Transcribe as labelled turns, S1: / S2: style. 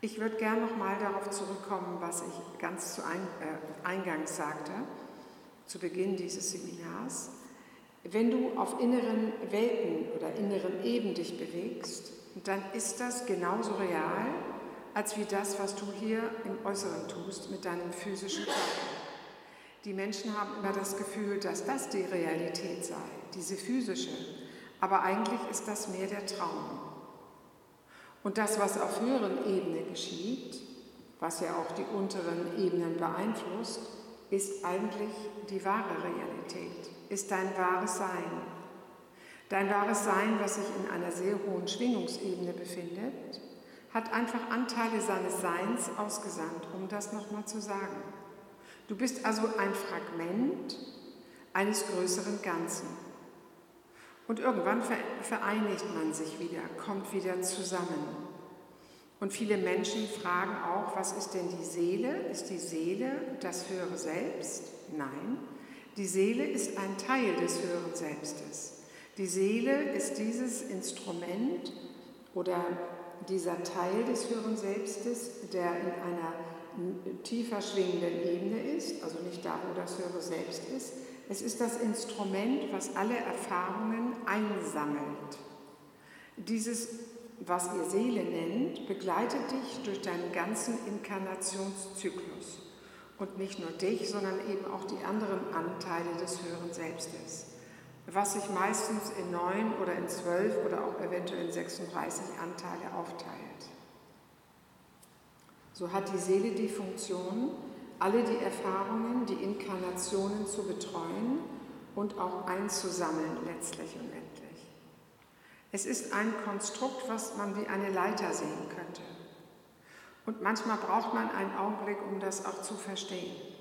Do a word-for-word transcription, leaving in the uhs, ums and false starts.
S1: Ich würde gern noch mal darauf zurückkommen, was ich ganz zu ein, äh, eingangs sagte, zu Beginn dieses Seminars. Wenn du auf inneren Welten oder inneren Ebenen dich bewegst, dann ist das genauso real, als wie das, was du hier im Äußeren tust mit deinem physischen Körper. Die Menschen haben immer das Gefühl, dass das die Realität sei, diese physische, aber eigentlich ist das mehr der Traum. Und das, was auf höheren Ebenen geschieht, was ja auch die unteren Ebenen beeinflusst, ist eigentlich die wahre Realität, ist dein wahres Sein. Dein wahres Sein, was sich in einer sehr hohen Schwingungsebene befindet, hat einfach Anteile seines Seins ausgesandt, um das nochmal zu sagen. Du bist also ein Fragment eines größeren Ganzen. Und irgendwann vereinigt man sich wieder, kommt wieder zusammen. Und viele Menschen fragen auch, was ist denn die Seele? Ist die Seele das höhere Selbst? Nein, die Seele ist ein Teil des höheren Selbstes. Die Seele ist dieses Instrument oder dieser Teil des höheren Selbstes, der in einer tiefer schwingenden Ebene ist, also nicht da, wo das höhere Selbst ist. Es ist das Instrument, was alle Erfahrungen einsammelt. Dieses, was ihr Seele nennt, begleitet dich durch deinen ganzen Inkarnationszyklus. Und nicht nur dich, sondern eben auch die anderen Anteile des höheren Selbstes. Was sich meistens in neun oder in zwölf oder auch eventuell in sechsunddreißig Anteile aufteilt. So hat die Seele die Funktion, alle die Erfahrungen, die Inkarnationen zu betreuen und auch einzusammeln, letztlich und endlich. Es ist ein Konstrukt, was man wie eine Leiter sehen könnte. Und manchmal braucht man einen Augenblick, um das auch zu verstehen.